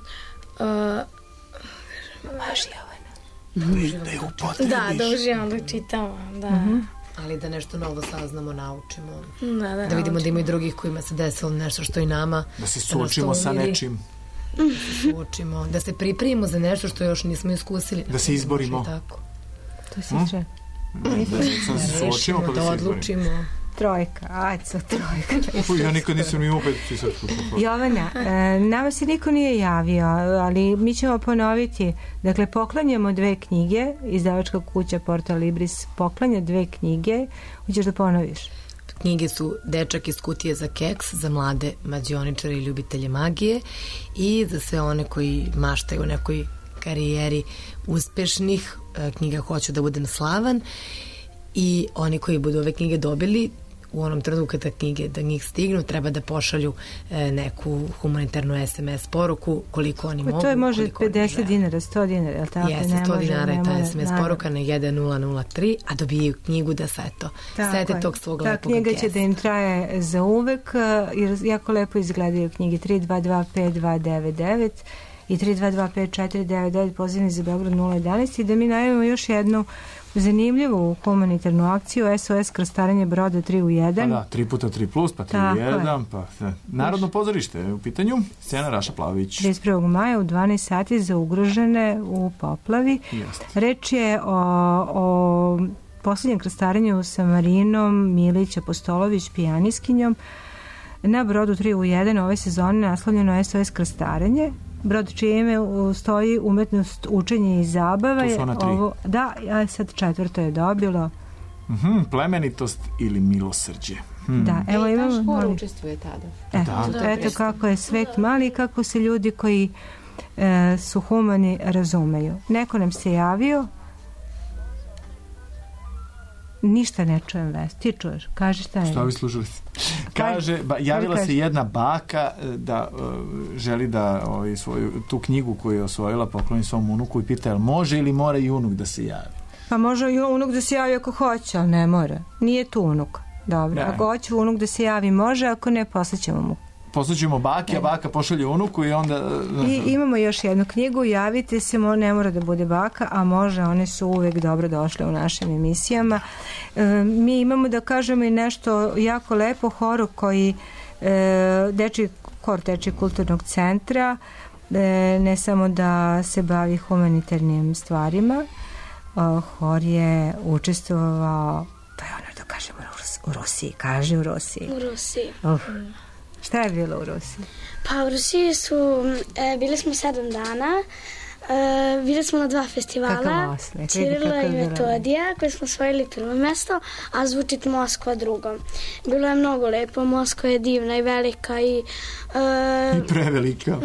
Maži Jovana. Da je upotrebiš. Da uživam da čitamo, da. Ali da nešto novo saznamo, naučimo. Da vidimo da ima i drugih kojima se desilo nešto što i nama. Da se suočimo sa nečim. Da se suočimo, da se pripremimo za nešto što još nismo iskusili. Da se izborimo. Tako. To se će. Da se suočimo pa da se odlučimo. Trojka, ajco, trojka. Ja nikad nisam imao 5 Jovana, nama se niko nije javio, ali mi ćemo ponoviti. Dakle, poklanjamo 2 knjige, izdavačka kuća Portal Libris poklanja 2 knjige. Hoćeš da ponoviš? Knjige su Dečak iz kutije za keks, za mlade mađioničare i ljubitelje magije i za sve one koji maštaju o nekoj karijeri uspešnih. Knjiga Hoću da budem slavan, i oni koji budu ove knjige dobili, u onom trenutku kada knjige da njih stignu, treba da pošalju neku humanitarnu SMS poruku koliko oni mogu. To je može 50 dinara, 100 dinara, je li tako? Jeste, 100 dinara je ta SMS poruka na 1003, a dobijaju knjigu da sete tog svog lepog gesta. Ta knjiga će da im traje za uvek, jer jako lepo izgledaju knjige 3225-299 i 3225-499, pozivni za Beograd 011, i da mi najavimo još jednu zanimljivu humanitarnu akciju SOS krstarenje broda 3 u 1. Pa da, 3x3 plus, pa 3 u 1, pa Narodno pozorište u pitanju, scena Raša Plavić. 31. maja u 12 sati za ugrožene u poplavi. Reč je o posljednjem krstarenju sa Marinom Milić Apostolović, pijaniskinjom, na brodu 3 u 1 ove sezone naslovljeno SOS krstarenje. Brod čije ime stoji umetnost učenja i zabava. To su ona 3. Da, a sad 4. je dobilo. Plemenitost ili milosrđe. Da, evo imamo... Naš hor učestvuje tada. Eto kako je svet mali i kako se ljudi koji su humani razumeju. Neko nam se javio. Ništa ne čujem vest. Ti čuješ? Kaži šta je. Šta vi služili? Kaže, javila se jedna baka da želi da tu knjigu koju je osvojila pokloni svom unuku i pita, jel može ili mora i unuk da se javi? Pa može i unuk da se javi ako hoće, ali ne mora. Nije tu unuk. Dobro, ako hoće unuk da se javi može, ako ne, poslaćemo mu poslućemo baki, a baka pošalje unuku i onda... I imamo još jednu knjigu, javite se, ne mora da bude baka, a može, one su uvek dobro došle u našim emisijama. Mi imamo, da kažemo, i nešto jako lepo, horu koji Hor Dečijeg kulturnog centra, ne samo da se bavi humanitarnim stvarima, hor je učestvovao, pa je ono da kažemo u Rusiji, kaže u Rusiji. U Rusiji. Šta je bilo u Rusiji? Pa u Rusiji bili smo 7 dana, bili smo na 2 festivala, Cirila i Metodija, koji smo osvojili prvo mesto, a Zvučit Moskva drugo. Bilo je mnogo lepo, Moskva je divna i velika i prevelika.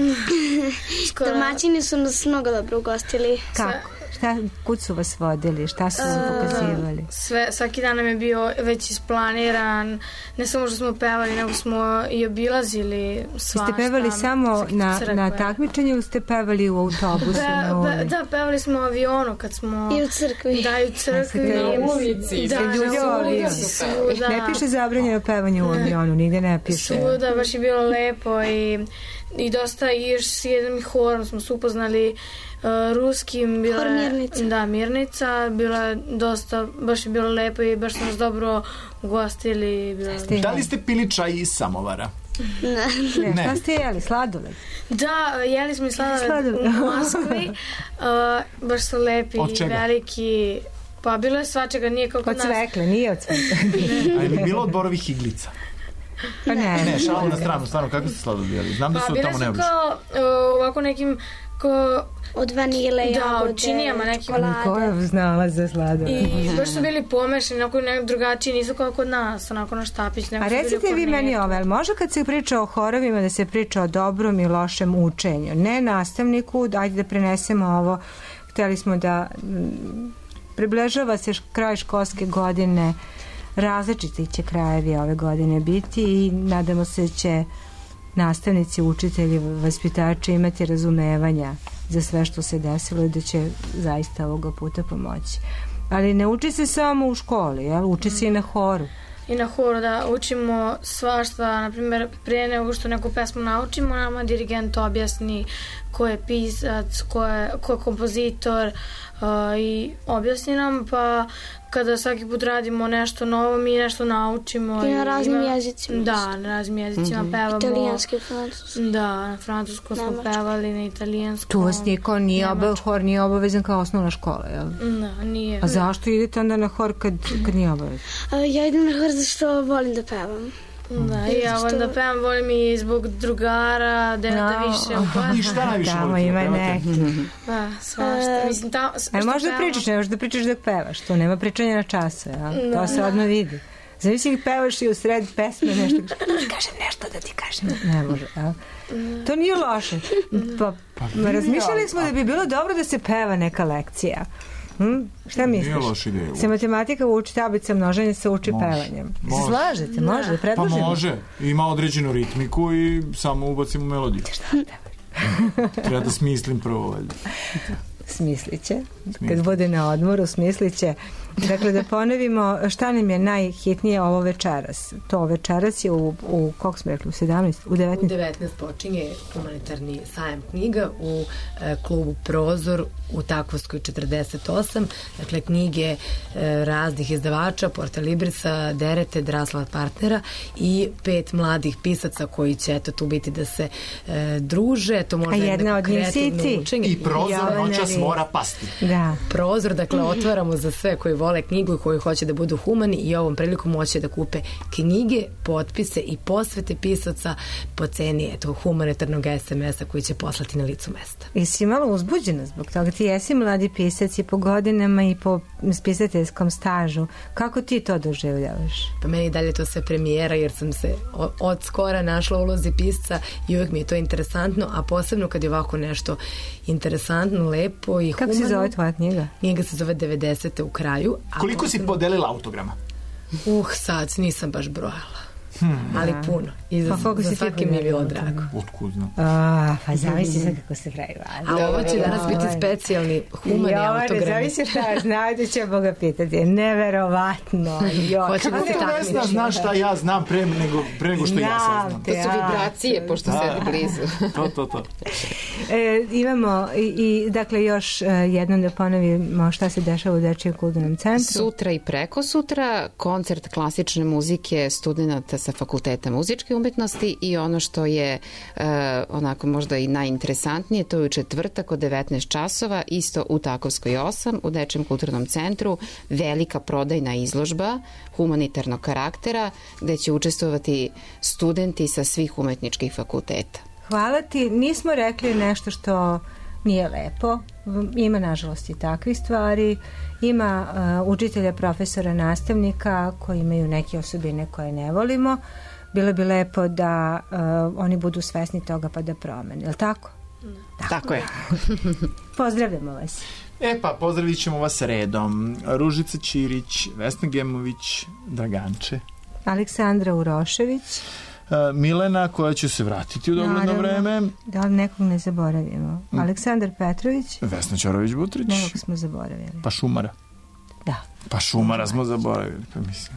Domaćini su nas mnogo dobro ugostili. Kako? Kud su vas vodili? Šta su vam pokazivali? Svaki dan nam je bio već isplaniran. Ne samo što smo pevali, nego smo i obilazili svašta. Ste pevali samo na takmičenju ili ste pevali u autobusu? Da, pevali smo u avionu kad smo... I u crkvi. Da, i u crkvi. Na ulici. Da, na ulici svuda. Ne piše zabranjeno pevanje u avionu, nigde ne piše. Svuda, baš je bilo lepo i dosta još s jednim horom smo se upoznali ruskim. Hor Mirnica. Da, Mirnica. Bila je dosta, baš je bilo lepo i baš smo nas dobro ugostili. Da li ste pili čaj iz samovara? Ne. Šta ste jeli? Sladoled? Da, jeli smo i sladoled u Moskvi. Baš su lepi i veliki. Pa bilo je svačega, nije kako od nas. Od cvekle, nije od cvekle. A je li bilo od borovih iglica? Pa ne, šalim na stranu, stvarno, kako ste sladoled jeli? Znam da su tamo neobično. Pa bile su kao ovako nekim od vanile, jagode, od činijama nekim čokolade. Ko je znala za sladoled? I baš su bili pomešani, onako drugačiji, nisu kao kod nas, onako na štapić. A recite vi meni ali može kad se priča o horovima da se priča o dobrom i lošem učenju? Ne nastavniku, ajde da prenesemo ovo, hteli smo da približava se kraj školske godine, različiti će krajevi ove godine biti i nadamo se da će nastavnici, učitelji, vaspitači imati razumevanja za sve što se desilo i da će zaista ovoga puta pomoći. Ali ne uči se samo u školi, jel? Uči se i na horu. I na horu, da, učimo svašta, na primjer, prije nego što neku pesmu naučimo, nama dirigent objasni ko je pisac, ko je kompozitor i objasni nam, pa kada svaki put radimo nešto novo, mi nešto naučimo. I na raznim jezicima. Da, na raznim jezicima pevamo. Italijanski i francuski. Da, na francuskom smo pevali, na italijanskom. Tu vas niko nije, hor nije obavezan kao osnovna škola, jel? Da, nije. A zašto idete onda na hor kad nije obavezan? Ja idem na hor zato što volim da pevam. Da, ja volim da pevam, volim i zbog drugara, da više I šta najviše tamo volite ima da pevate? neki. Da, svašta. Mislim, možda pričaš, ne možda pričaš dok pevaš, tu nema pričanja na času, ja? To se odmah vidi. Zavisi ih pevaš i u sred pesme nešto, kažem nešto da ti kažem, ne može, ja? To nije loše. Pa razmišljali smo da bi bilo dobro da se peva neka lekcija. Šta misliš? Nije loš ideja. Se matematika uči tablica množenja, se uči pevanjem. Se slažete? Može, da predložimo? Pa može. Ima određenu ritmiku i samo ubacimo melodiju. Treba da smislim prvo, valjda. Smislit će. Kad bude na odmoru, smislit će. Dakle, da ponovimo šta nam je najhitnije ovo večeras. To večeras je u kako smo rekli, u 17? U 19? U 19 počinje humanitarni sajam knjiga u klubu Prozor u Takovskoj 48. Dakle, knjige raznih izdavača, Porta Librisa, Derete, Draslava partnera i 5 mladih pisaca koji će eto tu biti da se druže. To možda jedna od njih si ti. I Prozor noćas mora pasti. Da. Prozor, dakle, otvaramo za sve koji vole knjigu i koji hoće da budu humani i ovom prilikom moće da kupe knjige, potpise i posvete pisaca po ceni humanitarnog SMS-a koji će poslati na licu mesta. Jesi malo uzbuđena zbog toga? Ti jesi mladi pisac i po godinama i po spisateljskom stažu. Kako ti to doživljavaš? Pa meni dalje to sve premijera jer sam se od skora našla u ulozi pisca i uvijek mi je to interesantno, a posebno kad je ovako nešto interesantno, lepo i humano. Kako se zove tvoja knjiga? Knjiga se zove 90. u kraju. Koliko si podelila autograma? Sad nisam baš brojala. Ali puno. I za svaki mi je bilo drago. Otkud znam? Pa zavisi sad kako se pravi važno. A ovo će danas biti specijalni humani autogram. Zavisi šta, znaju da će Boga pitati. Neverovatno. Hoće da se takmiči. Vesna zna šta ja znam pre nego što ja saznam. To su vibracije, pošto sedi blizu. To. Imamo i dakle još jednom da ponovimo šta se dešava u Dečijem kulturnom centru. Sutra i preko sutra koncert klasične muzike studenta sa Fakulteta muzičke umetnosti i ono što je onako možda i najinteresantnije, to je u četvrtak od 19 časova, isto u Takovskoj 8, u Dečijem kulturnom centru, velika prodajna izložba humanitarnog karaktera, gde će učestvovati studenti sa svih umetničkih fakulteta. Hvala ti. Nismo rekli nešto što nije lepo. Ima, nažalost, i takvih stvari. Ima učitelja, profesora, nastavnika koji imaju neke osobine koje ne volimo. Bilo bi lepo da oni budu svesni toga pa da promene. Je li tako? Tako je. Pozdravljamo vas. Pozdravit ćemo vas redom. Ružica Ćirić, Vesna Gemović, Draganče, Aleksandra Urošević, Milena, koja će se vratiti u dogledno vreme. Da li nekog ne zaboravimo? Aleksandar Petrović, Vesna Ćorović-Butrić. Nekog smo zaboravili. Pa Šumara. Da. Pa Šumara smo zaboravili, pa mislim.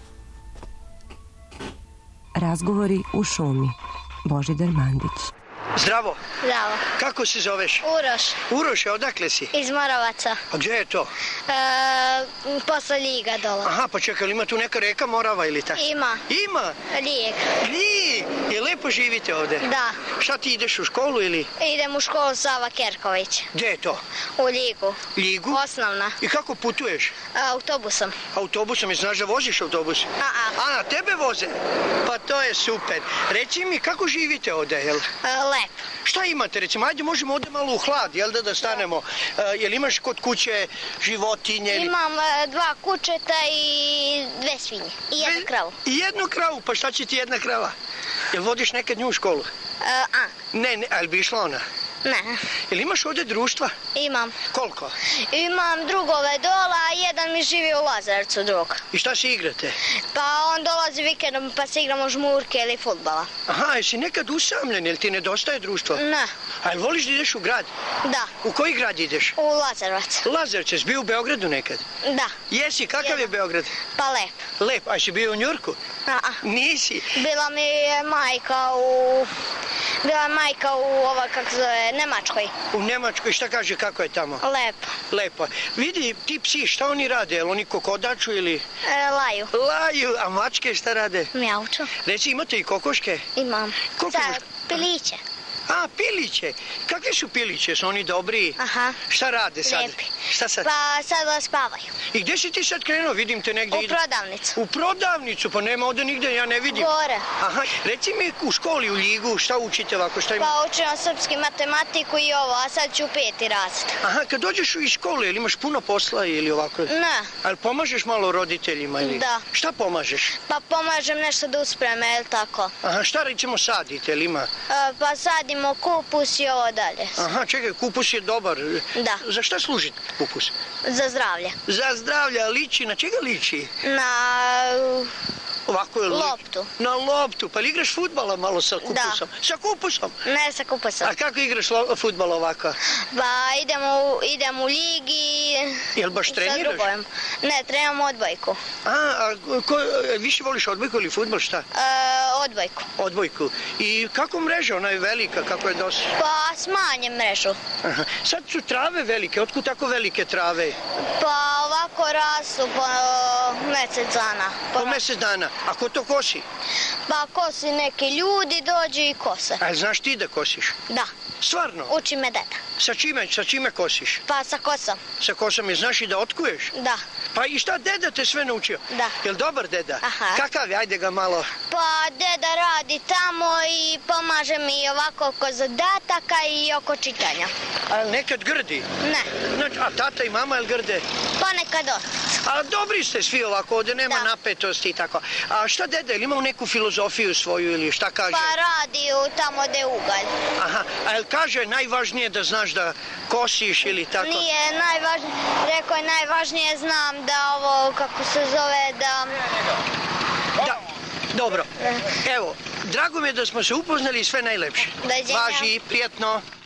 Razgovori u šumi. Božidar Mandić. Zdravo. Zdravo. Kako se zoveš? Uroš. Uroš, odakle si? Iz Moravaca. A gdje je to? Posle Ljiga dole. Aha, pa čekaj, ima tu neka reka Morava ili tako? Ima. Ima? Lijek. Lijek. Je lepo živite ovde? Da. Šta ti ideš u školu ili? Idem u školu Sava Kerković. Gdje je to? U Ljigu. Ljigu? Osnovna. I kako putuješ? Autobusom. Autobusom, znaš da voziš autobus? A na tebe voze? Pa to je super. Reci mi, kako živite ovde, jel? Lep. Šta imate, recimo, ajde možemo ovde malo u hlad, jel da stanemo? Jel imaš kod kuće životinje? Imam 2 kučeta i 2 svinje. I 1 kravu. I 1 kravu? Pa šta će ti 1 krava? Jel vodiš nekad nju u školu? Ne, ali bi išla ona? Ne. Jel imaš ovde društva? Imam. Koliko? Imam drugove dola, a jedan mi živi u Lazarevcu drug. I šta se igrate? Pa on dolazi vikendom pa se igramo žmurke ili fudbala. Aha, jesi nekad usamljen, jel ti nedostaje društvo? Ne. A jel voliš da ideš u grad? Da. U koji grad ideš? U Lazarevac. Lazarevac, jesi bio u Beogradu nekad? Da. Jesi, kakav je Beograd? Pa lep. Lep, a jesi bio u Njurku? Nisi. Bila mi je majka u kako zove, Nemačkoj. U Nemačkoj, šta kaže, kako je tamo? Lepo. Lepo. Vidi, ti psi, šta oni rade? Jel oni kokodaču ili? Laju. Laju, a mačke šta rade? Mjauču. Reci, imate i kokoške? Imam. Piliće. A, piliće. Kakve su piliće? Su oni dobri? Aha. Šta rade sad? Lijepi. Šta sad? Pa sad spavaju. I gdje si ti sad krenuo? Vidim te negdje. U prodavnicu. U prodavnicu? Pa nema ovdje nigdje, ja ne vidim. Gore. Aha. Reci mi u školi, u Ljigu, šta učite ovako? Šta ima? Pa učimo srpski, matematiku i ovo, a sad ću u 5. razred. Aha, kad dođeš iz škole, ili imaš puno posla ili ovako? Ne. Ali pomažeš malo roditeljima ili? Da. Šta pomažeš? Pa pomažem nešto da uspreme, je li tako? Aha, šta recimo sadite, ili ima? Pa sadimo kupus i ovo dalje. Aha, čekaj, kupus je dobar. Da. Za šta služi kupus? Za zdravlje. Za zdravlje, a liči, na čega liči? Na... Ovako je loptu. Na loptu, pa li igraš fudbala malo sa kupusom? Da. Sa kupusom? Ne, sa kupusom. A kako igraš fudbal ovako? Pa idem u ligi. Jel baš treniraš? Ne, trenam odbojku. A više voliš odbojku ili fudbal, šta? Odbojku. Odbojku. I kako mreža, ona je velika, kako je dosta? Pa smanjem mrežu. Aha. Sad su trave velike, otkud tako velike trave? Pa ovako rastu po mjesec dana. Po mjesec dana. A ko to kosi? Pa kosi neki ljudi, dođu i kose. A znaš ti da kosiš? Da. Stvarno? Uči me deda. Sa čime kosiš? Pa sa kosom. Sa kosom, je znaš i da otkuješ? Da. Pa i šta deda te sve naučio? Da. Jel dobar deda? Aha. Kakav je, ajde ga malo. Pa deda radi tamo i pomaže mi ovako oko zadataka i oko čitanja. A nekad grdi? Ne. Znači, a tata i mama jel grde? Pa nekad A dobri ste svi ovako, ovdje nema napetosti i tako. A šta deda, ili imao neku filozofiju svoju ili šta kaže? Pa radi tamo gde je ugalj. Aha, a jel kaže najvažnije da znaš da kosiš ili tako? Nije najvažnije, rekao je najvažnije znam da ovo, kako se zove, da... Dobro. Evo, drago mi je da smo se upoznali i sve najlepše. Dođenja. Važi, prijetno.